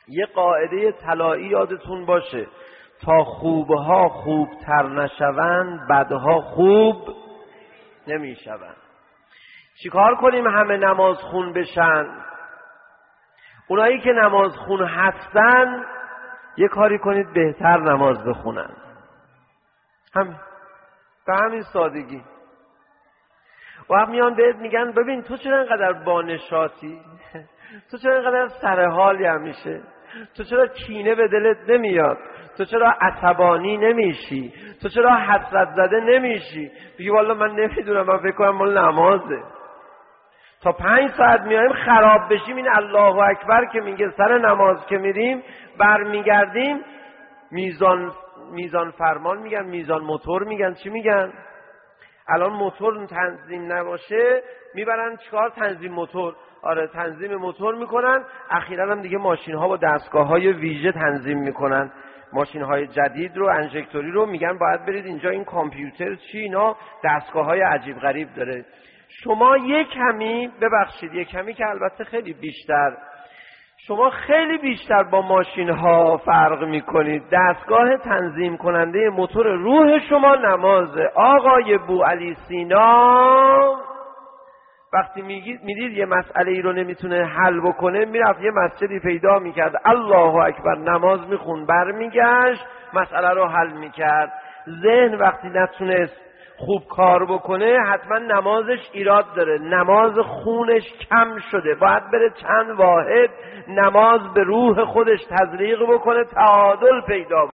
یه قاعده طلایی یادتون باشه، تا خوبها خوبتر نشوند بدها خوب نمیشوند. چیکار کنیم همه نماز خون بشن؟ اونایی که نماز خون هستن یه کاری کنید بهتر نماز بخونن. به همین سادگی. وقت میان بهت میگن ببین تو چرا اینقدر بانشاتی؟ تو چرا اینقدر سرحالی همیشه؟ تو چرا کینه به دلت نمیاد؟ تو چرا عصبانی نمیشی؟ تو چرا حسرت زده نمیشی؟ بگی والا من نمیدونم، من فکر کنم مال نمازه. تا 5 ساعت میایم خراب بشیم. این الله اکبر که میگه سر نماز که میریم برمیگردیم میزان فرمان میگن، میزان موتور میگن، چی میگن؟ الان موتور تنظیم نباشه میبرن چیکار؟ تنظیم موتور. آره تنظیم موتور میکنن. اخیراً هم دیگه ماشین ها با دستگاه های ویژه تنظیم میکنن. ماشین های جدید رو، انژکتوری رو، میگن باید برید اینجا این کامپیوتر چی اینا دستگاه های عجیب غریب داره. شما یک کمی، ببخشید یک کمی که البته خیلی بیشتر، شما خیلی بیشتر با ماشین ها فرق میکنید. دستگاه تنظیم کننده موتور روح شما نمازه. آقای بوعلی سینا وقتی میدید یه مسئله ای رو نمیتونه حل بکنه میرفت یه مسجدی پیدا میکرد، الله اکبر نماز میخون، برمیگشت مسئله رو حل میکرد. ذهن وقتی نتونست خوب کار بکنه حتما نمازش ایراد داره، نماز خونش کم شده، باید بره چند واحد نماز به روح خودش تزریق بکنه، تعادل پیدا